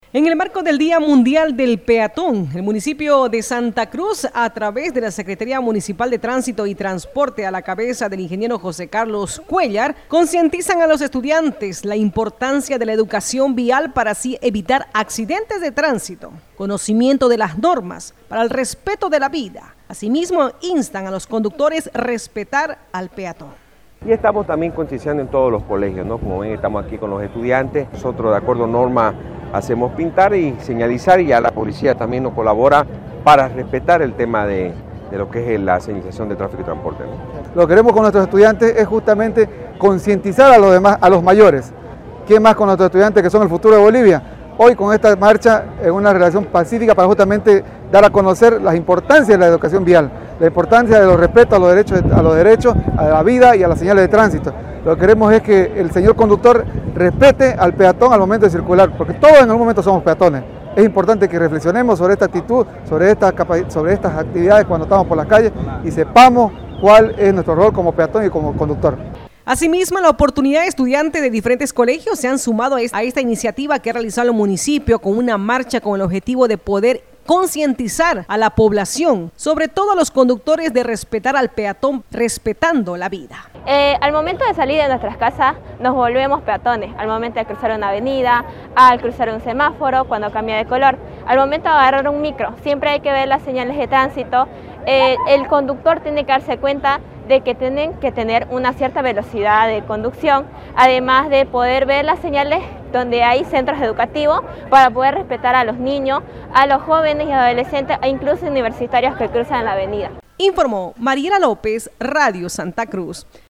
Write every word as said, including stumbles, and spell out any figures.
En el marco del Día Mundial del Peatón, el municipio de Santa Cruz, a través de la Secretaría Municipal de Tránsito y Transporte a la cabeza del ingeniero José Carlos Cuellar, concientizan a los estudiantes la importancia de la educación vial para así evitar accidentes de tránsito, conocimiento de las normas para el respeto de la vida. Asimismo, instan a los conductores a respetar al peatón. Y estamos también concienciando en todos los colegios, ¿no? Como ven, estamos aquí con los estudiantes. Nosotros, de acuerdo a norma, hacemos pintar y señalizar, y ya la policía también nos colabora para respetar el tema de, de lo que es la señalización de tráfico y transporte, ¿no? Lo que queremos con nuestros estudiantes es justamente concientizar a los demás, a los mayores. ¿Quién más con nuestros estudiantes que son el futuro de Bolivia? Hoy con esta marcha es una relación pacífica para justamente dar a conocer la importancia de la educación vial, la importancia de los respetos a los derechos, a los derechos, a la vida y a las señales de tránsito. Lo que queremos es que el señor conductor respete al peatón al momento de circular, porque todos en algún momento somos peatones. Es importante que reflexionemos sobre esta actitud, sobre estas, sobre estas actividades cuando estamos por las calles y sepamos cuál es nuestro rol como peatón y como conductor. Asimismo, en la oportunidad, estudiantes de diferentes colegios se han sumado a esta iniciativa que ha realizado el municipio con una marcha con el objetivo de poder concientizar a la población, sobre todo a los conductores, de respetar al peatón, respetando la vida. Eh, al momento de salir de nuestras casas nos volvemos peatones, al momento de cruzar una avenida, al cruzar un semáforo, cuando cambia de color, al momento de agarrar un micro, siempre hay que ver las señales de tránsito. Eh, el conductor tiene que darse cuenta de que tienen que tener una cierta velocidad de conducción, además de poder ver las señales donde hay centros educativos para poder respetar a los niños, a los jóvenes y adolescentes e incluso universitarios que cruzan la avenida. Informó Mariela López, Radio Santa Cruz.